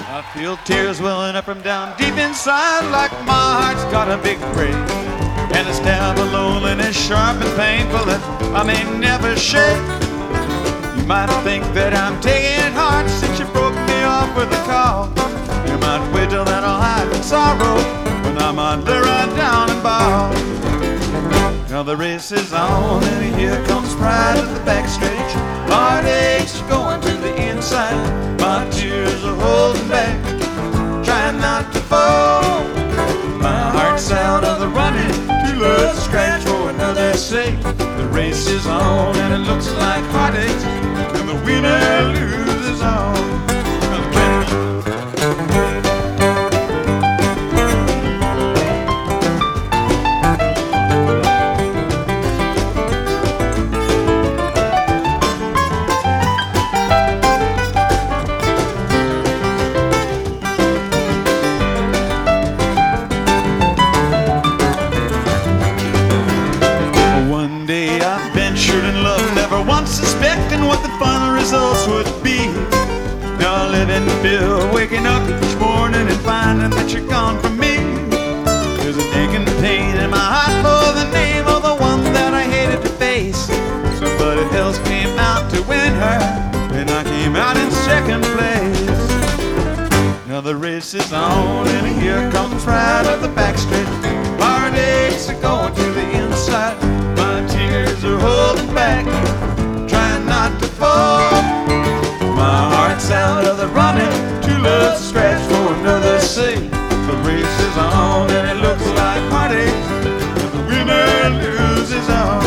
I feel tears welling up from down deep inside, like my heart's got a big break. And a stab of loneliness, sharp and painful, that I may never shake. You might think that I'm taking it hard since you broke me off with a call. You might wait till that I'll hide in sorrow, when I might lay right down and bawl. Now the race is on, and here comes pride at the backstretch. Heartaches are going to the inside. My tears are holding back, trying not to fall. My heart's out of the running, too low to scratch for another sake. The race is on, and it looks like heartaches, and the winner loses all. Suspecting what the final results would be. Now I live in fear, waking up each morning and finding that you're gone from me. There's an aching pain in my heart for the name of the one that I hated to face. Somebody else came out to win her, and I came out in second place. Now the race is on, and here comes right up the backstretch. Heartaches are going to the inside. My tears are holding back, not to fall. My heart's out of the running, too low to scratch for another sake. The race is on, and it looks like heartaches, and the winner loses all.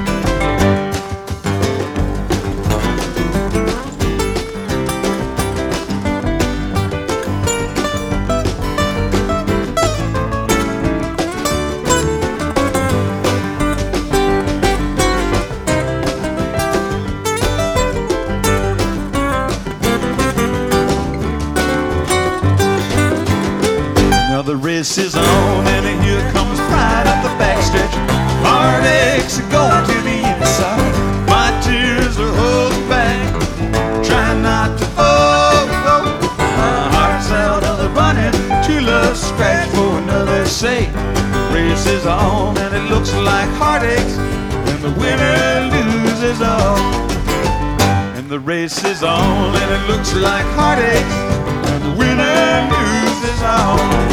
The race is on, and here comes pride up the backstretch. Heartaches are going to the inside. My tears are holding back, trying not to fall. My heart's out of the running, too low to scratch for another sake. The race is on, and it looks like heartaches, and the winner loses all. And the race is on, and it looks like heartaches, and the winner loses all.